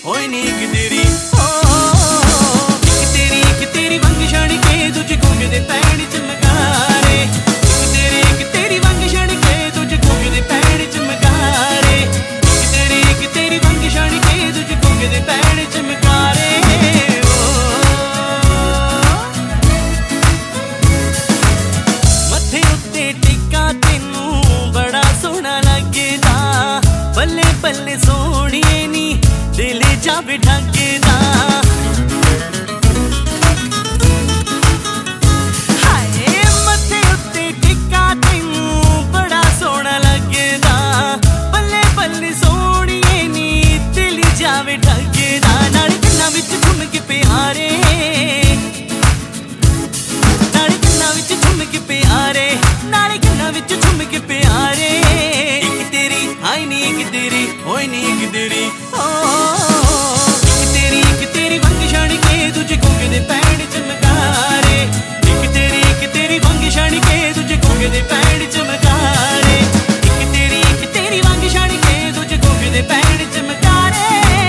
होए नी एक तेरी एक तेरी वंग छड़ के तुझ गूंज दे पैण चमकारे एक तेरी वंग छड़ के तुझ गूंज दे पैण चमकारे एक तेरी वंग छड़ के तुझ गूंज दे पैण चमकारे मथे उत्ते टिक्का तेनू बड़ा सोहना लगदा बल्ले बल्ले सोहणिए नी दिल जावे ढकदा हाय मथे उत्ते टिक्का तेनू बड़ा सोहना लगदा बल्ले बल्ले सोहणिए नी दिल जावे ढकदा नाल कन्नां विच झुमके प्यारे नाल कन्नां विच झुमके प्यारे नाल कन्नां विच झुमके प्यारे एक तेरी हाय नी एक तेरी होए नी एक तेरी एक तेरी वंग छड़ के तुझ गूंज दे पैण चमकारे एक तेरी वंग छड़ के तुझ गूंज दे पैण चमकारे एक तेरी वंग छड़ के तुझ गूंज दे पैण चमकारे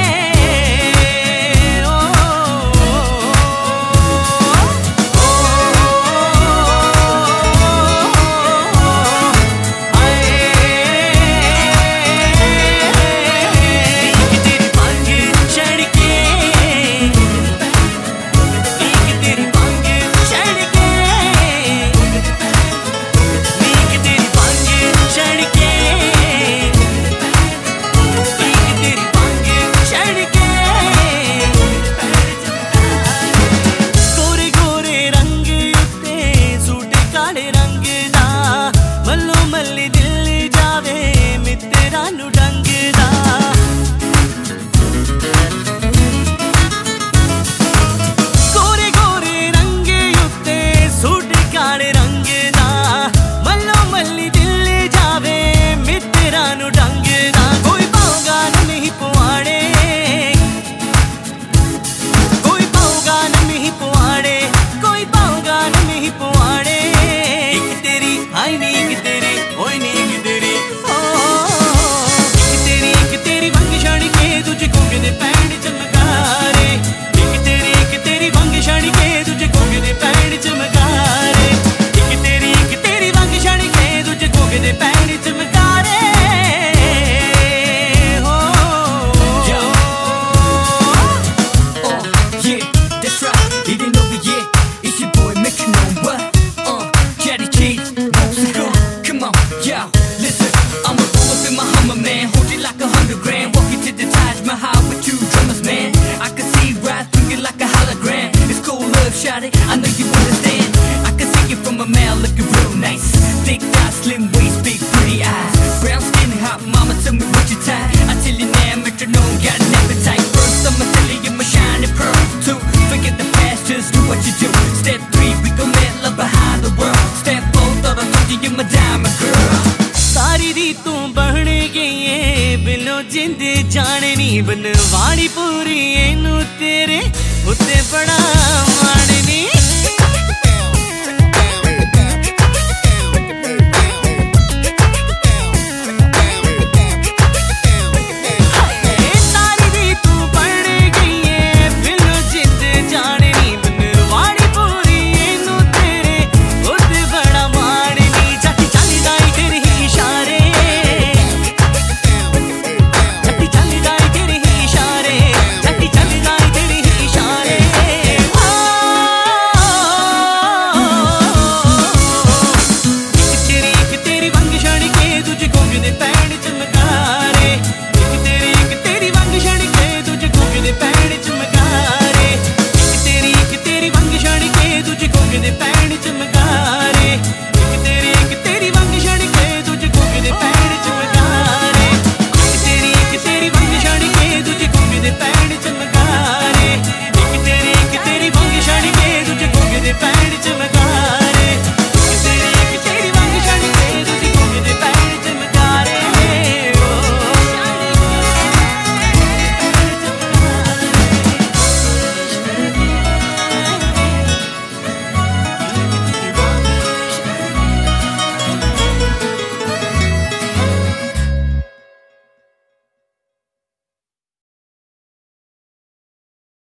I know you understand. I can see you from a mile looking real nice. Thick thighs, slim waist, big pretty eyes. Brown skin, hot mama, tell me what you tie. I tell you now, metronome, got an appetite. First, I'ma tell you you're my shining pearl. 2, forget the past, just do what you do. Step 3, we gon' let love behind the world. Step 4, thought I told you you're my diamond girl. सारी रीतों बढ़ गई है बिनो जिंद जाने नी बनवाड़ी पूरी Inu तेरे उत्ते बड़ा माने